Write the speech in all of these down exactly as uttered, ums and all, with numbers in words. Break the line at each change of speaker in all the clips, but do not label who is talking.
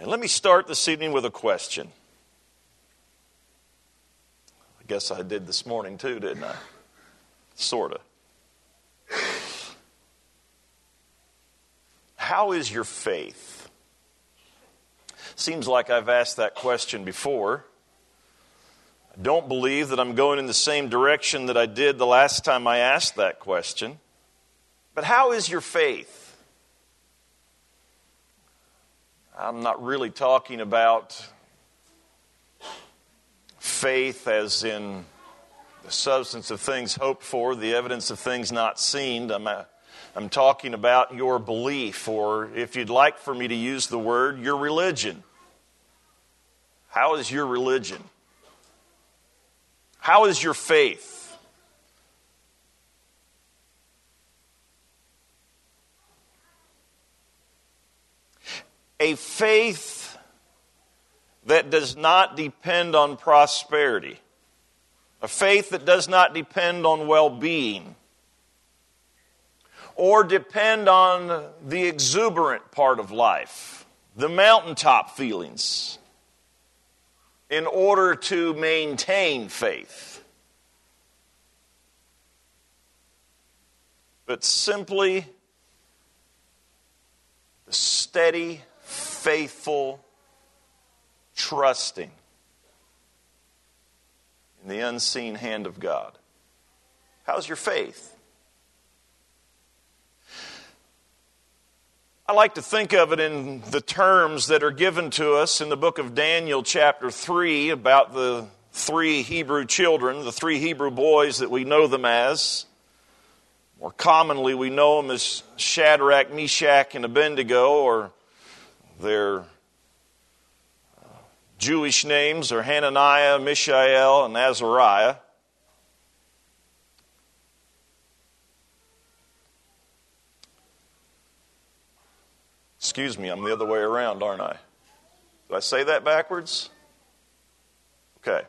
And let me start this evening with a question. I guess I did this morning too, didn't I? Sort of. How is your faith? Seems like I've asked that question before. I don't believe that I'm going in the same direction that I did the last time I asked that question. But how is your faith? I'm not really talking about faith as in the substance of things hoped for, the evidence of things not seen. I'm, a, I'm talking about your belief, or if you'd like for me to use the word, your religion. How is your religion? How is your faith? A faith that does not depend on prosperity. A faith that does not depend on well-being. Or depend on the exuberant part of life. The mountaintop feelings. In order to maintain faith. But simply the steady, faithful, trusting in the unseen hand of God. How's your faith? I like to think of it in the terms that are given to us in the book of Daniel chapter three about the three Hebrew children, the three Hebrew boys that we know them as. More commonly we know them as Shadrach, Meshach, and Abednego, or their Jewish names are Hananiah, Mishael, and Azariah. Excuse me, I'm the other way around, aren't I? Did I say that backwards? Okay.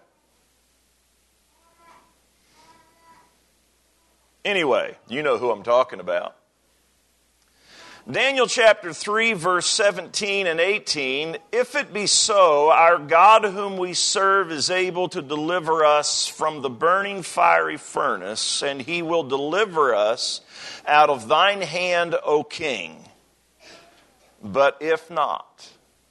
Anyway, you know who I'm talking about. Daniel chapter three, verse seventeen and eighteen, if it be so, our God whom we serve is able to deliver us from the burning fiery furnace, and he will deliver us out of thine hand, O king. But if not,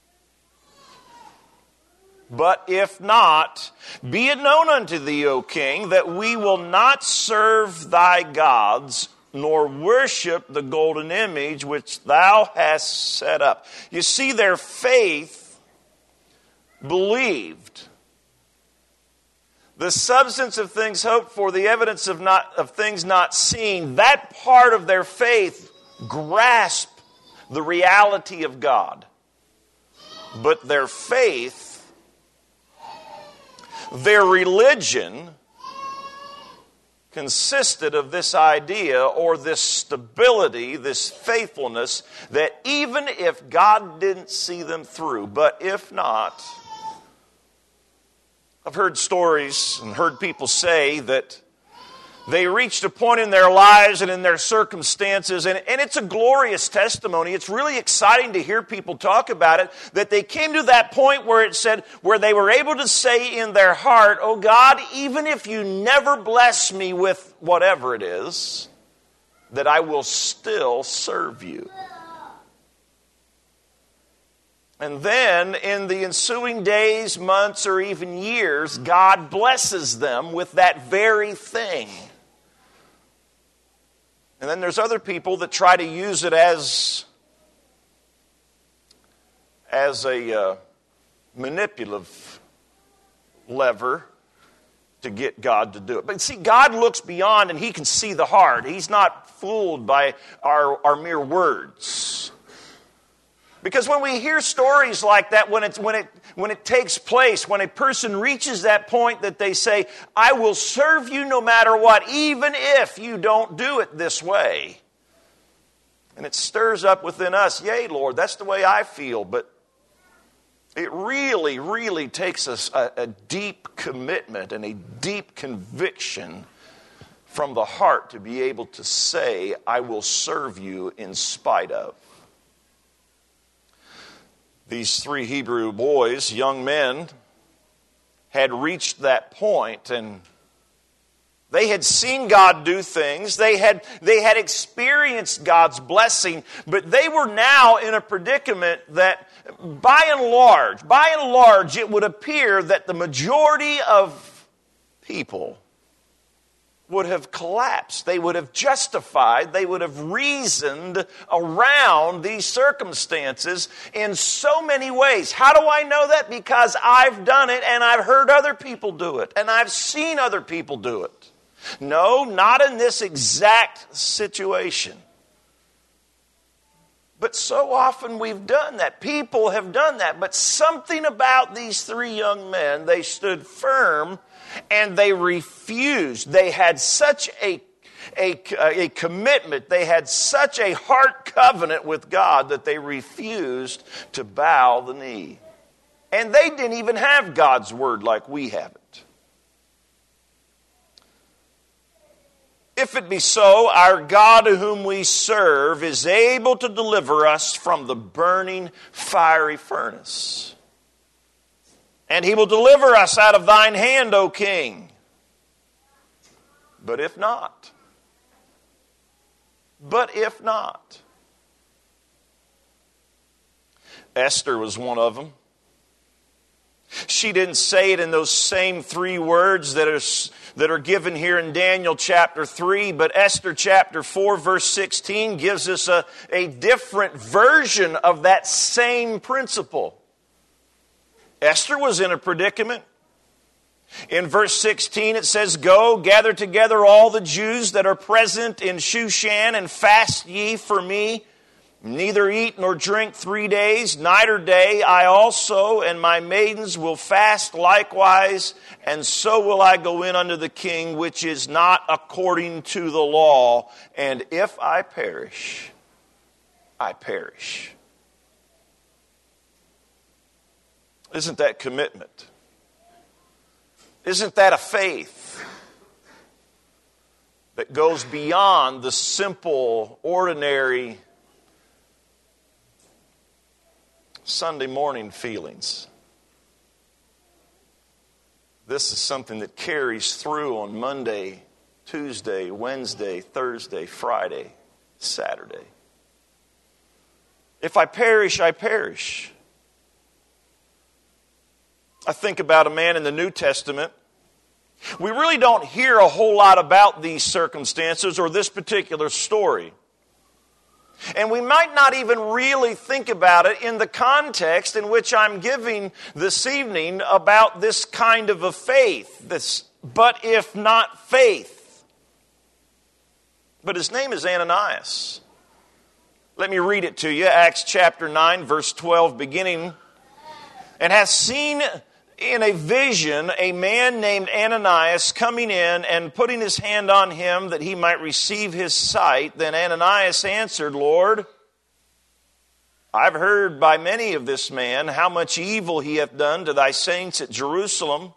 but if not, be it known unto thee, O king, that we will not serve thy gods, nor worship the golden image which thou hast set up. You see, their faith believed. The substance of things hoped for, the evidence of not of things not seen, that part of their faith grasped the reality of God. But their faith, their religion, consisted of this idea or this stability, this faithfulness, that even if God didn't see them through, but if not, I've heard stories and heard people say that they reached a point in their lives and in their circumstances, and, and it's a glorious testimony. It's really exciting to hear people talk about it, that they came to that point where it said, where they were able to say in their heart, oh God, even if you never bless me with whatever it is, that I will still serve you. And then in the ensuing days, months, or even years, God blesses them with that very thing. And then there's other people that try to use it as, as a uh, manipulative lever to get God to do it. But see, God looks beyond and he can see the heart. He's not fooled by our, our mere words. Because when we hear stories like that, when it, when, it, when it takes place, when a person reaches that point that they say, I will serve you no matter what, even if you don't do it this way. And it stirs up within us, yea, Lord, that's the way I feel. But it really, really takes us a, a deep commitment and a deep conviction from the heart to be able to say, I will serve you in spite of. These three Hebrew boys, young men, had reached that point, and they had seen God do things. They had, they had experienced God's blessing, but they were now in a predicament that by and large, by and large, it would appear that the majority of people would have collapsed. They would have justified, they would have reasoned around these circumstances in so many ways. How do I know that? Because I've done it and I've heard other people do it and I've seen other people do it. No, not in this exact situation. But so often we've done that. People have done that. But something about these three young men, they stood firm and they refused. They had such a, a, a commitment. They had such a heart covenant with God that they refused to bow the knee. And they didn't even have God's word like we have it. If it be so, our God whom we serve is able to deliver us from the burning fiery furnace. And he will deliver us out of thine hand, O king. But if not, but if not. Esther was one of them. She didn't say it in those same three words that are, that are given here in Daniel chapter three, but Esther chapter four verse sixteen gives us a, a different version of that same principle. Esther was in a predicament. In verse sixteen it says, "Go, gather together all the Jews that are present in Shushan, and fast ye for me. Neither eat nor drink three days, night or day. I also and my maidens will fast likewise, and so will I go in unto the king, which is not according to the law. And if I perish, I perish." Isn't that commitment? Isn't that a faith that goes beyond the simple, ordinary Sunday morning feelings? This is something that carries through on Monday, Tuesday, Wednesday, Thursday, Friday, Saturday. If I perish, I perish. I think about a man in the New Testament. We really don't hear a whole lot about these circumstances or this particular story. And we might not even really think about it in the context in which I'm giving this evening about this kind of a faith. This, but if not faith. But his name is Ananias. Let me read it to you. Acts chapter nine, verse twelve, beginning. "And hath seen in a vision a man named Ananias coming in and putting his hand on him that he might receive his sight. Then Ananias answered, Lord, I've heard by many of this man how much evil he hath done to thy saints at Jerusalem.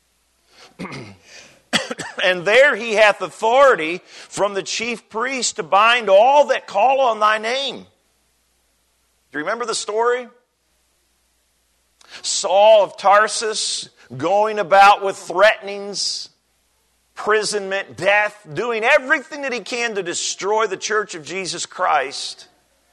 And there he hath authority from the chief priest to bind all that call on thy name." Do you remember the story? Saul of Tarsus going about with threatenings, imprisonment, death, doing everything that he can to destroy the church of Jesus Christ.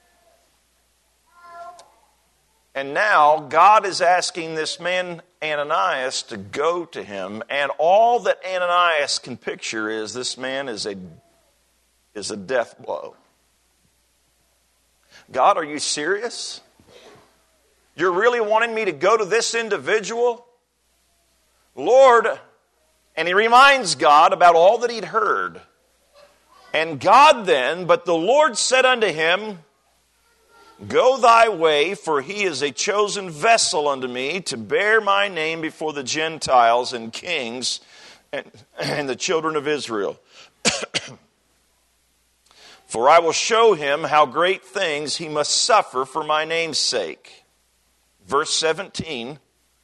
And now God is asking this man Ananias to go to him, and all that Ananias can picture is this man is a, is a death blow. God, are you serious? You're really wanting me to go to this individual? Lord, and he reminds God about all that he'd heard. And God then, but the Lord said unto him, Go thy way, for he is a chosen vessel unto me to bear my name before the Gentiles and kings and, and the children of Israel. For I will show him how great things he must suffer for my name's sake. Verse seventeen,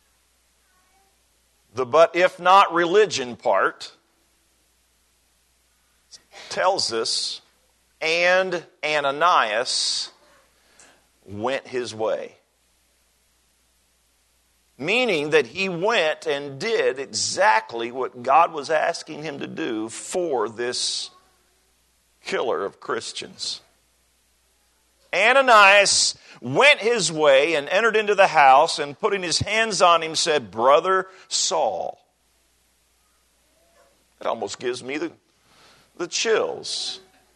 the but if not religion part tells us, and Ananias went his way. Meaning that he went and did exactly what God was asking him to do for this killer of Christians. Ananias went his way and entered into the house, and putting his hands on him said, "Brother Saul." It almost gives me the, the chills.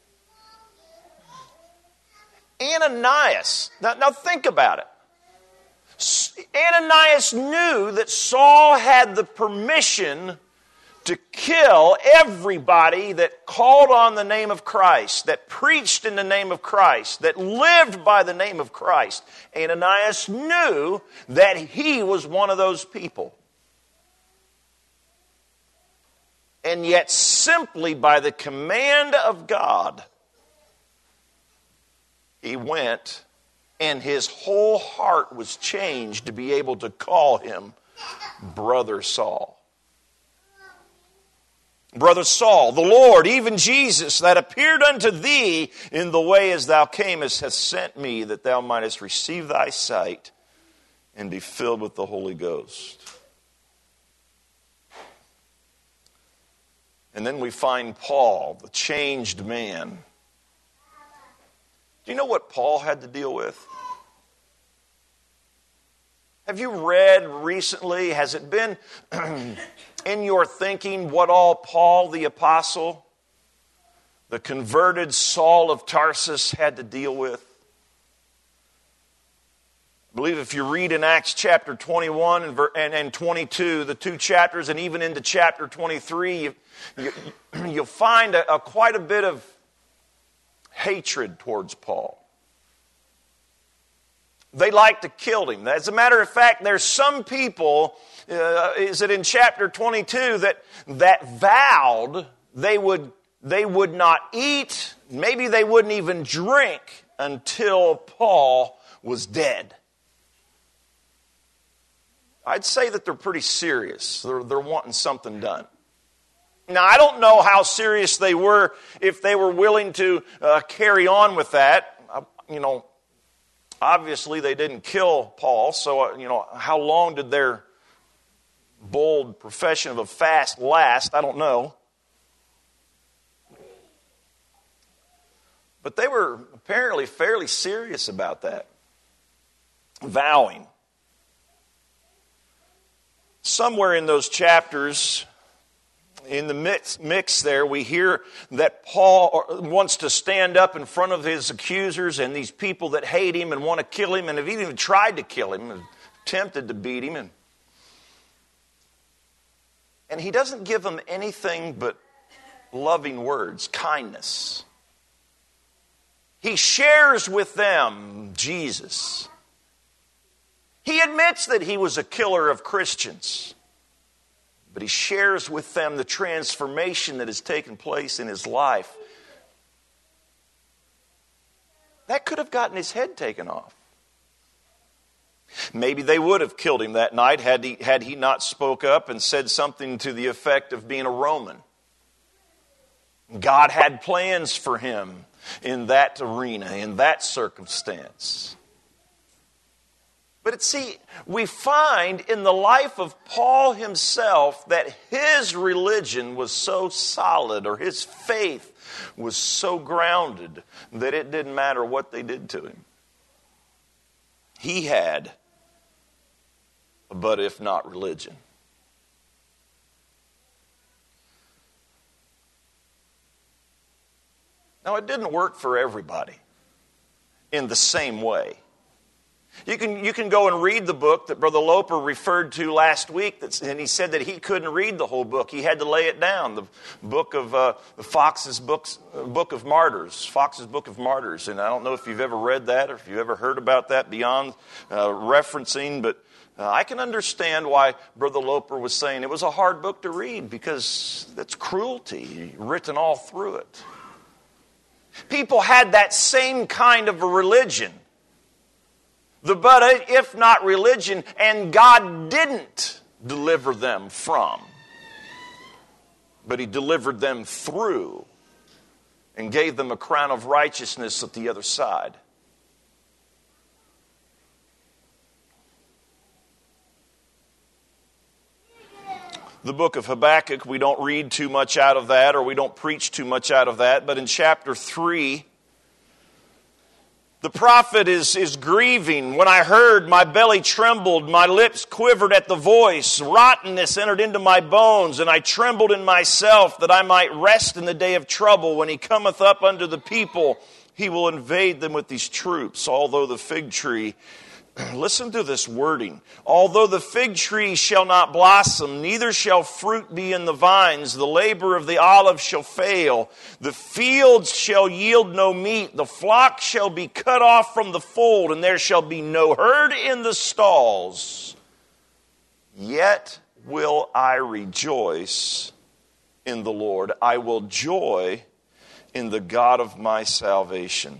Ananias. Now, now think about it. Ananias knew that Saul had the permission to kill everybody that called on the name of Christ, that preached in the name of Christ, that lived by the name of Christ. Ananias knew that he was one of those people. And yet, simply by the command of God, he went, and his whole heart was changed to be able to call him Brother Saul. Brother Saul, the Lord, even Jesus, that appeared unto thee in the way as thou camest, hath sent me, that thou mightest receive thy sight and be filled with the Holy Ghost. And then we find Paul, the changed man. Do you know what Paul had to deal with? Have you read recently, has it been in your thinking what all Paul the apostle, the converted Saul of Tarsus, had to deal with? I believe if you read in Acts chapter twenty-one and, and, and twenty-two, the two chapters, and even into chapter twenty-three, you, you, you'll find a, a quite a bit of hatred towards Paul. They like to kill him. As a matter of fact, there's some people, uh, is it in chapter twenty-two, that, that vowed they would, they would not eat, maybe they wouldn't even drink until Paul was dead. I'd say that they're pretty serious. They're, they're wanting something done. Now, I don't know how serious they were, if they were willing to uh, carry on with that. Uh, you know, obviously they didn't kill Paul, so, uh, you know, how long did their bold profession of a fast last? I don't know. But they were apparently fairly serious about that. Vowing. Somewhere in those chapters, in the mix, mix there, we hear that Paul wants to stand up in front of his accusers and these people that hate him and want to kill him and have even tried to kill him and attempted to beat him. And, and he doesn't give them anything but loving words, kindness. He shares with them Jesus. He admits that he was a killer of Christians. But he shares with them the transformation that has taken place in his life. That could have gotten his head taken off. Maybe they would have killed him that night had he, had he not spoke up and said something to the effect of being a Roman. God had plans for him in that arena, in that circumstance. But see, we find in the life of Paul himself that his religion was so solid, or his faith was so grounded, that it didn't matter what they did to him. He had a but if not religion. Now, it didn't work for everybody in the same way. You can, you can go and read the book that Brother Loper referred to last week, that's, and he said that he couldn't read the whole book. He had to lay it down, the book of uh, the Fox's books, uh, Book of Martyrs, Fox's Book of Martyrs. And I don't know if you've ever read that or if you've ever heard about that beyond uh, referencing, but uh, I can understand why Brother Loper was saying it was a hard book to read, because that's cruelty written all through it. People had that same kind of a religion. The but if not religion, and God didn't deliver them from, but He delivered them through and gave them a crown of righteousness at the other side. the book of Habakkuk. We don't read too much out of that, or we don't preach too much out of that. But in chapter three, the prophet is, is grieving. When I heard, my belly trembled, my lips quivered at the voice. Rottenness entered into my bones, and I trembled in myself that I might rest in the day of trouble. When he cometh up unto the people, he will invade them with these troops. Although the fig tree, listen to this wording, although the fig tree shall not blossom, neither shall fruit be in the vines, the labor of the olive shall fail, the fields shall yield no meat, the flock shall be cut off from the fold, and there shall be no herd in the stalls. Yet will I rejoice in the Lord. I will joy in the God of my salvation.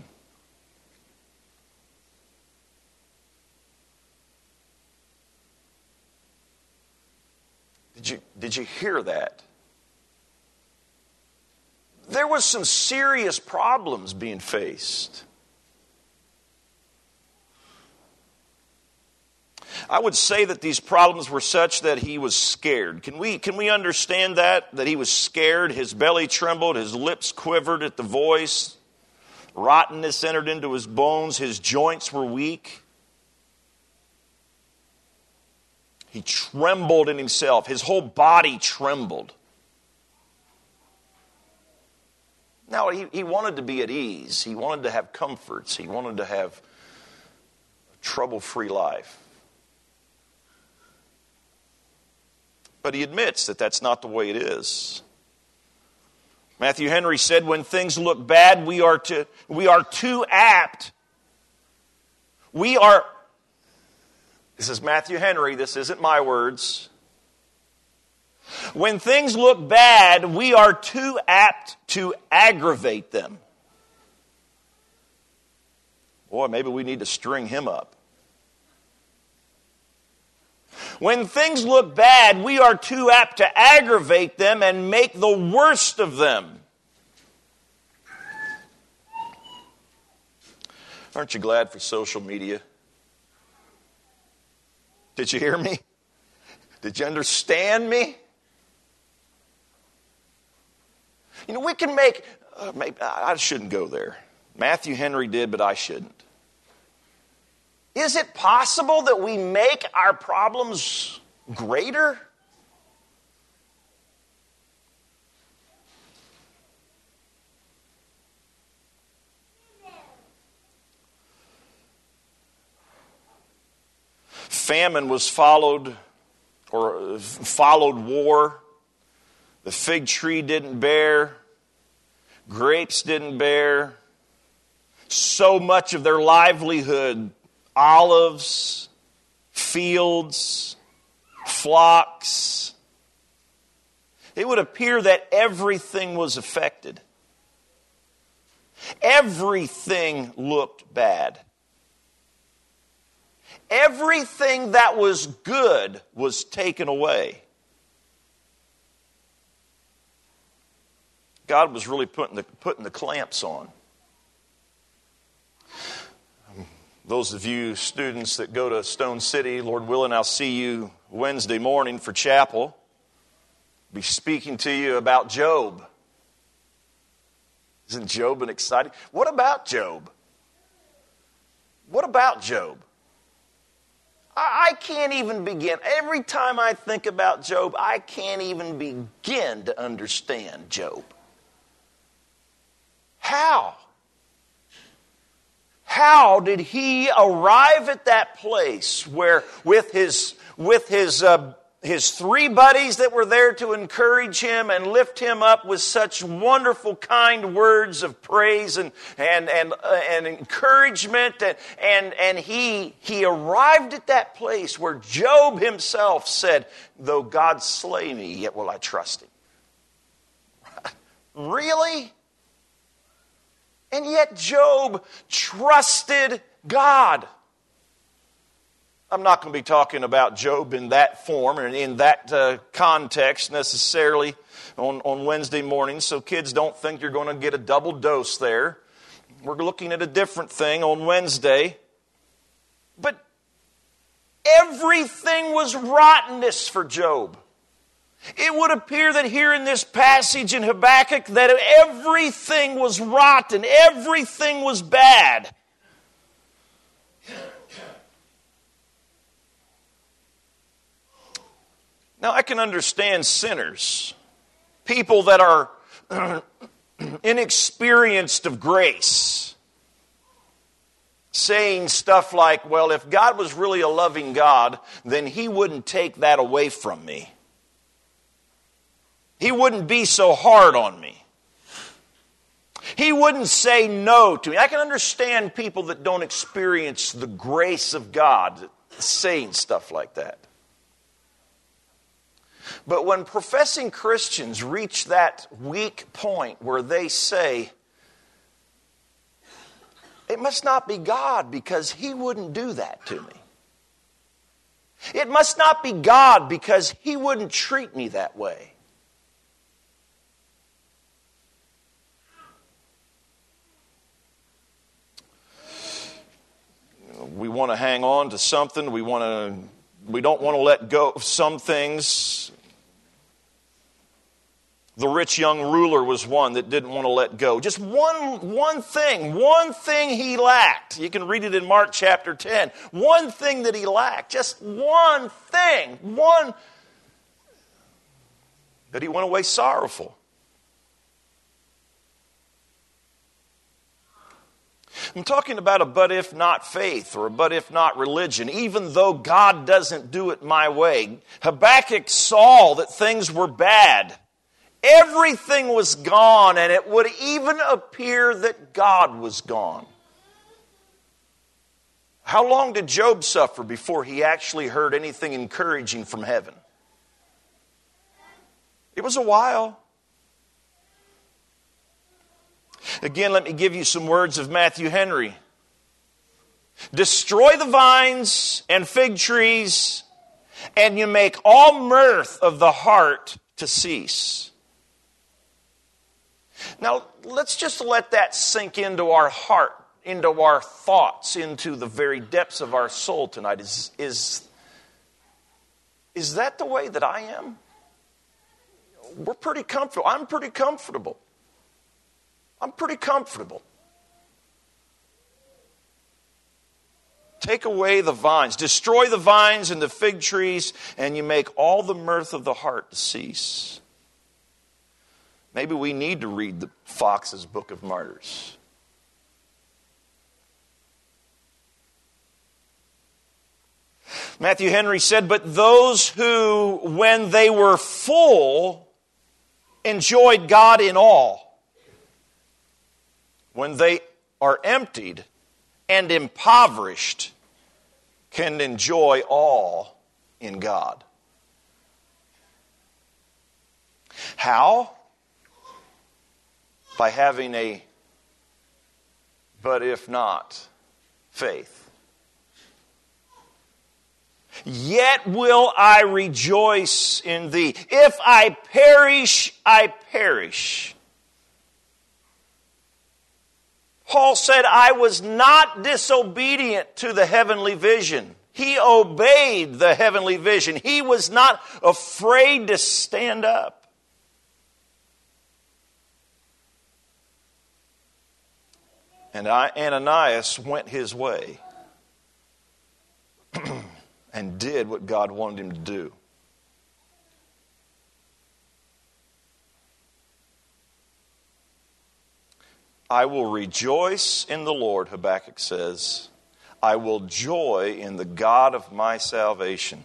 Did you, did you hear that? There was some serious problems being faced. I would say that these problems were such that he was scared. Can we, can we understand that? That he was scared, his belly trembled, his lips quivered at the voice, rottenness entered into his bones, his joints were weak. He trembled in himself. His whole body trembled. Now, he, he wanted to be at ease. He wanted to have comforts. He wanted to have a trouble-free life. But he admits that that's not the way it is. Matthew Henry said, when things look bad, we are, to, we are too apt. We are... This is Matthew Henry. This isn't my words. When things look bad, we are too apt to aggravate them. Boy, maybe we need to string him up. When things look bad, we are too apt to aggravate them and make the worst of them. Aren't you glad for social media? Did you hear me? Did you understand me? You know, we can make, uh, maybe, I shouldn't go there. Matthew Henry did, but I shouldn't. Is it possible that we make our problems greater? Famine was followed, or followed war. The fig tree didn't bear. Grapes didn't bear. So much of their livelihood, olives, fields, flocks. It would appear that everything was affected. Everything looked bad. Everything that was good was taken away. God was really putting the, putting the clamps on. Those of you students that go to Stone City, Lord willing, I'll see you Wednesday morning for chapel. I'll be speaking to you about Job. Isn't Job an exciting? What about Job? What about Job? I can't even begin. Every time I think about Job, I can't even begin to understand Job. How? How did he arrive at that place where with his with his uh, his three buddies that were there to encourage him and lift him up with such wonderful, kind words of praise and and and, uh, and encouragement, and and and he he arrived at that place where Job himself said, "Though God slay me, yet will I trust Him." Really? And yet Job trusted God. I'm not going to be talking about Job in that form and in that uh, context necessarily on, on Wednesday morning, so kids don't think you're going to get a double dose there. We're looking at a different thing on Wednesday. But everything was rottenness for Job. It would appear that here in this passage in Habakkuk that everything was rotten, everything was bad. Now I can understand sinners, people that are inexperienced of grace, saying stuff like, well, if God was really a loving God, then He wouldn't take that away from me. He wouldn't be so hard on me. He wouldn't say no to me. I can understand people that don't experience the grace of God saying stuff like that. But when professing Christians reach that weak point where they say, it must not be God because He wouldn't do that to me. It must not be God because He wouldn't treat me that way. We want to hang on to something. We want to. We don't want to let go of some things. The rich young ruler was one that didn't want to let go. Just one, one thing, one thing he lacked. You can read it in Mark chapter ten. One thing that he lacked. Just one thing. One. But he went away sorrowful. I'm talking about a but if not faith or a but if not religion, even though God doesn't do it my way. Habakkuk saw that things were bad. Everything was gone, and it would even appear that God was gone. How long did Job suffer before he actually heard anything encouraging from heaven? It was a while. Again, let me give you some words of Matthew Henry. Destroy the vines and fig trees, and you make all mirth of the heart to cease. Now, let's just let that sink into our heart, into our thoughts, into the very depths of our soul tonight. Is, is, is that the way that I am? We're pretty comfortable. I'm pretty comfortable. I'm pretty comfortable. Take away the vines. Destroy the vines and the fig trees, and you make all the mirth of the heart to cease. Maybe we need to read the Fox's Book of Martyrs. Matthew Henry said, but those who, when they were full, enjoyed God in all, when they are emptied and impoverished, can enjoy all in God. How? By having a but if not faith. Yet will I rejoice in thee. If I perish, I perish. Paul said, I was not disobedient to the heavenly vision. He obeyed the heavenly vision. He was not afraid to stand up. And Ananias went his way and did what God wanted him to do. I will rejoice in the Lord, Habakkuk says. I will joy in the God of my salvation.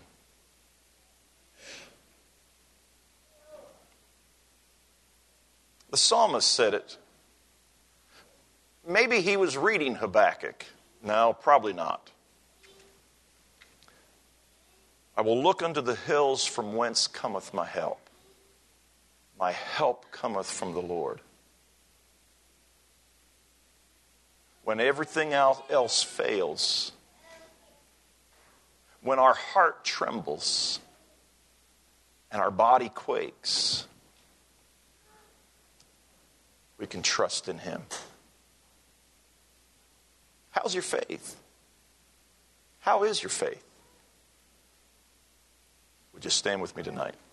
The psalmist said it. Maybe he was reading Habakkuk. No, probably not. I will look unto the hills from whence cometh my help. My help cometh from the Lord. When everything else fails, when our heart trembles and our body quakes, we can trust in Him. How's your faith? How is your faith? Would you stand with me tonight?